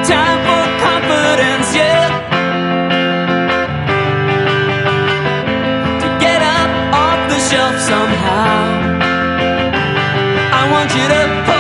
time for confidence, yeah. To get up off the shelf somehow. I want you to